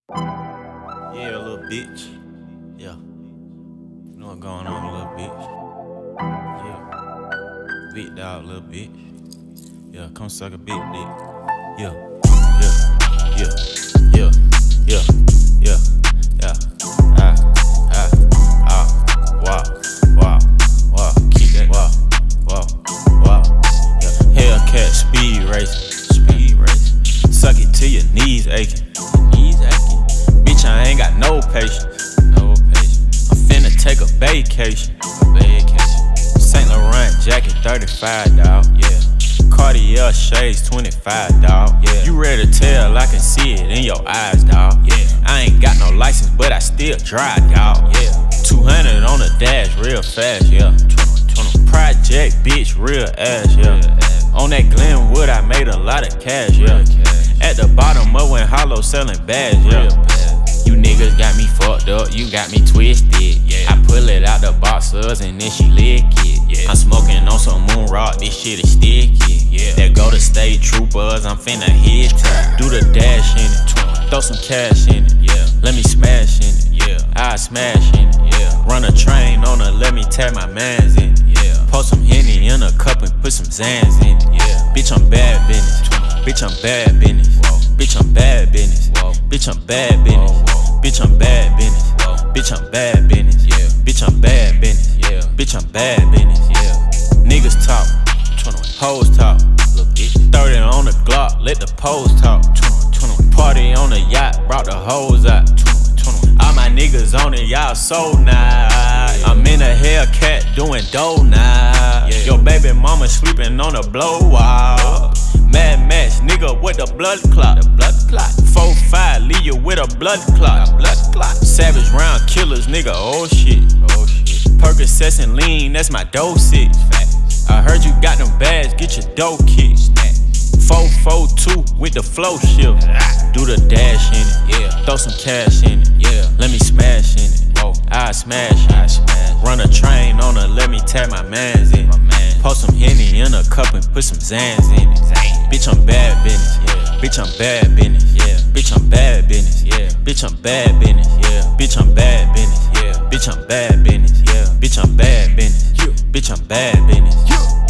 Yeah, little bitch. Yeah. You know what's going on, little bitch. Yeah. Big dog, little bitch. Yeah, come suck a big dick. Yeah. Yeah. Yeah. Yeah. Yeah. Yeah. Yeah. Ah. Ah. Ah. Wow. Wow. Wow. Keep that. Wow. Wow. Wow. Yeah. Hellcat speed race. Speed race. Suck it till your knees aching. Knees aching. Bitch, I ain't got no patience. No patience. I'm finna take a vacation. Saint Laurent jacket, 35, dawg. Yeah. Cartier shades, 25, dawg. Yeah. You ready to tell? I can see it in your eyes, dawg. Yeah. I ain't got no license, but I still drive, dawg. Yeah. 200 on the dash, real fast, yeah. Project, bitch, real ass, yeah. On that Glenwood, I made a lot of cash, yeah. At the bottom of when Hollow selling bags, yeah. You niggas got me fucked up, you got me twisted, yeah. I pull it out the boxers and then she lick it, yeah. I'm smoking on some moon rock, this shit is sticky, yeah. That go to state troopers, I'm finna hit it. Do the dash in it, throw some cash in it, yeah. Let me smash in it, yeah. I smash in it, yeah. Run a train on her, let me tag my mans in it, yeah. Pour some Henny in a cup and put some Zans in it, yeah. Bitch, I'm bad business, bitch, I'm bad business, bitch, I'm bad business, bitch, I'm bad business. Bitch, I'm bad business. Bitch, I'm bad business. Yeah. Bitch, I'm bad business. Yeah. Bitch, I'm bad business. Yeah. Niggas talk. Hoes talk. 30 on the Glock. Let the pose talk. Party on the yacht. Brought the hoes out. All my niggas on it. Y'all so nice. I'm in a Hellcat doing dough now. Your baby mama sleeping on a blow wall. Mad Max, nigga, with the blood clot. 4-5, leave you with a blood clot. Savage round killers, nigga, oh shit. Percocets and lean, that's my dosage. I heard you got them bags, get your dough kicked. 4-4-2 with the flow shift. Do the dash in it, yeah. Throw some cash in it, yeah. Let me smash in it, whoa. I smash it. Run a train on her, let me tag my mans in it. Pour some Henny in a cup and put some Zans in it. Bitch, I'm bad business, yeah. Bitch, I'm bad business, yeah. Bitch, I'm bad business, yeah. Bitch, I'm bad business, yeah. Bitch, I'm bad business, yeah. Bitch, I'm bad business, yeah. Bitch, I'm bad business, bitch, I'm bad business.